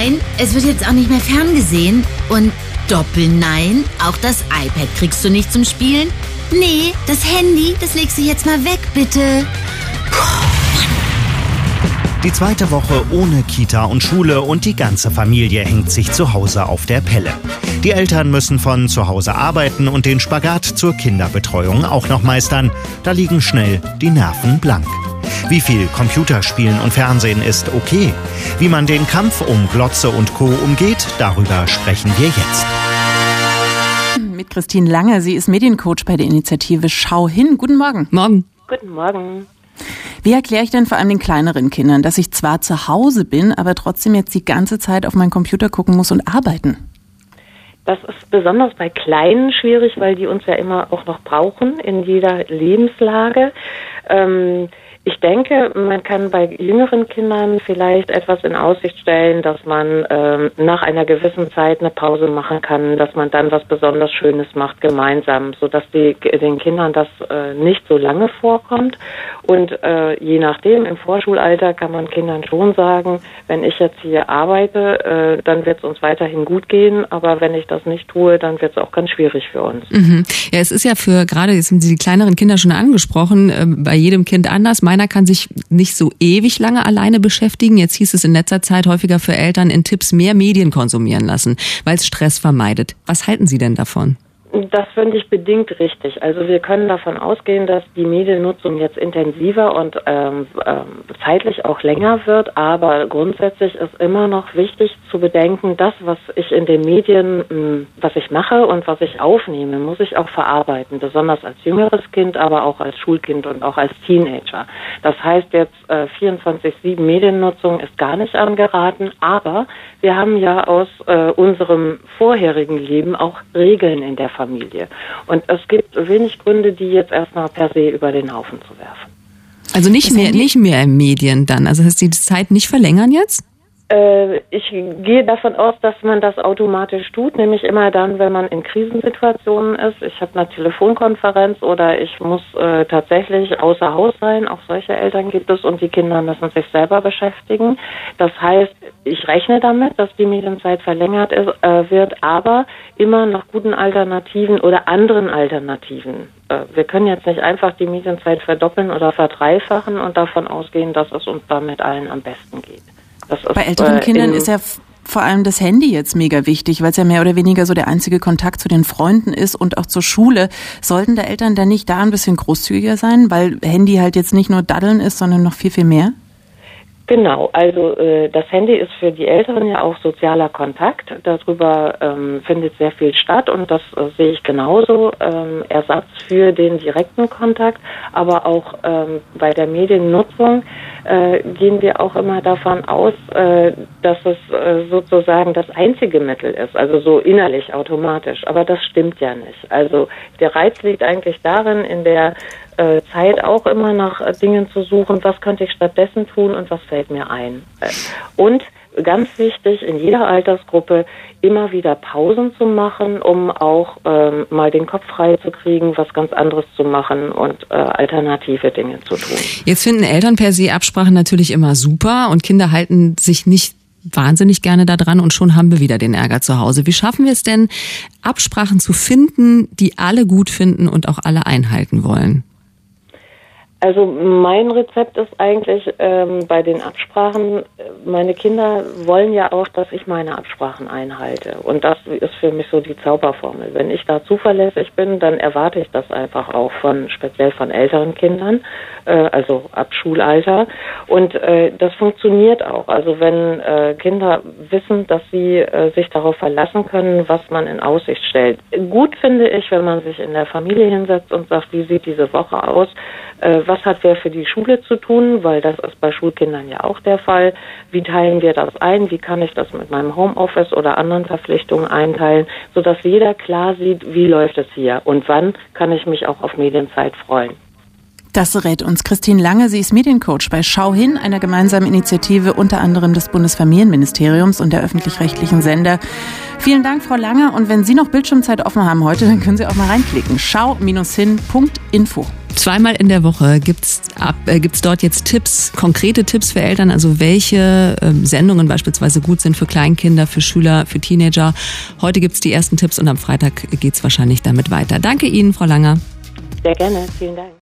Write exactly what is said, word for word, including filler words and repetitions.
nein, es wird jetzt auch nicht mehr ferngesehen. Und Doppel-Nein, auch das iPad kriegst du nicht zum Spielen? Nee, das Handy, das legst du jetzt mal weg, bitte. Die zweite Woche ohne Kita und Schule und die ganze Familie hängt sich zu Hause auf der Pelle. Die Eltern müssen von zu Hause arbeiten und den Spagat zur Kinderbetreuung auch noch meistern. Da liegen schnell die Nerven blank. Wie viel Computerspielen und Fernsehen ist okay? Wie man den Kampf um Glotze und Co. umgeht, darüber sprechen wir jetzt. Mit Christine Lange, sie ist Mediencoach bei der Initiative Schau hin. Guten Morgen. Morgen. Guten Morgen. Wie erkläre ich denn vor allem den kleineren Kindern, dass ich zwar zu Hause bin, aber trotzdem jetzt die ganze Zeit auf meinen Computer gucken muss und arbeiten? Das ist besonders bei Kleinen schwierig, weil die uns ja immer auch noch brauchen in jeder Lebenslage. Ähm, Ich denke, man kann bei jüngeren Kindern vielleicht etwas in Aussicht stellen, dass man ähm, nach einer gewissen Zeit eine Pause machen kann, dass man dann was besonders Schönes macht gemeinsam, sodass die, den Kindern das äh, nicht so lange vorkommt. Und äh, je nachdem, im Vorschulalter kann man Kindern schon sagen, wenn ich jetzt hier arbeite, äh, dann wird es uns weiterhin gut gehen, aber wenn ich das nicht tue, dann wird es auch ganz schwierig für uns. Mhm. Ja, es ist ja für, gerade jetzt sind die kleineren Kinder schon angesprochen, äh, bei jedem Kind anders. Meiner kann sich nicht so ewig lange alleine beschäftigen. Jetzt hieß es in letzter Zeit häufiger für Eltern in Tipps mehr Medien konsumieren lassen, weil es Stress vermeidet. Was halten Sie denn davon? Das finde ich bedingt richtig. Also wir können davon ausgehen, dass die Mediennutzung jetzt intensiver und ähm, ähm, zeitlich auch länger wird, aber grundsätzlich ist immer noch wichtig zu bedenken, das, was ich in den Medien, mh, was ich mache und was ich aufnehme, muss ich auch verarbeiten, besonders als jüngeres Kind, aber auch als Schulkind und auch als Teenager. Das heißt jetzt äh, vierundzwanzig sieben Mediennutzung ist gar nicht angeraten, aber wir haben ja aus äh, unserem vorherigen Leben auch Regeln in der Familie. Familie. Und es gibt wenig Gründe, die jetzt erstmal per se über den Haufen zu werfen. Also nicht mehr, nicht mehr in Medien dann? Also heißt die Zeit nicht verlängern jetzt? Äh, ich gehe davon aus, dass man das automatisch tut, nämlich immer dann, wenn man in Krisensituationen ist. Ich habe eine Telefonkonferenz oder ich muss äh, tatsächlich außer Haus sein. Auch solche Eltern gibt es und die Kinder müssen sich selber beschäftigen. Das heißt, ich rechne damit, dass die Medienzeit verlängert ist, äh, wird, aber immer nach guten Alternativen oder anderen Alternativen. Äh, wir können jetzt nicht einfach die Medienzeit verdoppeln oder verdreifachen und davon ausgehen, dass es uns damit allen am besten geht. Das ist, Bei älteren äh, Kindern ist ja f- vor allem das Handy jetzt mega wichtig, weil es ja mehr oder weniger so der einzige Kontakt zu den Freunden ist und auch zur Schule. Sollten da Eltern dann nicht da ein bisschen großzügiger sein, weil Handy halt jetzt nicht nur Daddeln ist, sondern noch viel, viel mehr? Genau, also äh, das Handy ist für die Älteren ja auch sozialer Kontakt. Darüber ähm, findet sehr viel statt und das äh, sehe ich genauso. Ähm, Ersatz für den direkten Kontakt, aber auch ähm, bei der Mediennutzung äh, gehen wir auch immer davon aus, äh, dass es äh, sozusagen das einzige Mittel ist, also so innerlich automatisch. Aber das stimmt ja nicht. Also der Reiz liegt eigentlich darin, in der äh, Zeit auch immer nach äh, Dingen zu suchen, was könnte ich stattdessen tun und was fällt mir ein. Äh, und ganz wichtig, in jeder Altersgruppe immer wieder Pausen zu machen, um auch ähm, mal den Kopf frei zu kriegen, was ganz anderes zu machen und äh, alternative Dinge zu tun. Jetzt finden Eltern per se Absprachen natürlich immer super und Kinder halten sich nicht wahnsinnig gerne da dran und schon haben wir wieder den Ärger zu Hause. Wie schaffen wir es denn, Absprachen zu finden, die alle gut finden und auch alle einhalten wollen? Also mein Rezept ist eigentlich ähm, bei den Absprachen, meine Kinder wollen ja auch, dass ich meine Absprachen einhalte. Und das ist für mich so die Zauberformel. Wenn ich da zuverlässig bin, dann erwarte ich das einfach auch von, speziell von älteren Kindern, äh, also ab Schulalter. Und äh, das funktioniert auch. Also wenn äh, Kinder wissen, dass sie äh, sich darauf verlassen können, was man in Aussicht stellt. Gut finde ich, wenn man sich in der Familie hinsetzt und sagt, wie sieht diese Woche aus? Äh, was hat wer für die Schule zu tun? Weil das ist bei Schulkindern ja auch der Fall. Wie teilen wir das ein? Wie kann ich das mit meinem Homeoffice oder anderen Verpflichtungen einteilen, sodass jeder klar sieht, wie läuft es hier und wann kann ich mich auch auf Medienzeit freuen. Das rät uns Christine Lange. Sie ist Mediencoach bei Schau hin, einer gemeinsamen Initiative unter anderem des Bundesfamilienministeriums und der öffentlich-rechtlichen Sender. Vielen Dank, Frau Lange. Und wenn Sie noch Bildschirmzeit offen haben heute, dann können Sie auch mal reinklicken. schau Bindestrich hin Punkt info. Zweimal in der Woche gibt's ab, äh, gibt's dort jetzt Tipps, konkrete Tipps für Eltern, also welche äh, Sendungen beispielsweise gut sind für Kleinkinder, für Schüler, für Teenager. Heute gibt's die ersten Tipps und am Freitag geht's wahrscheinlich damit weiter. Danke Ihnen, Frau Langer. Sehr gerne, vielen Dank.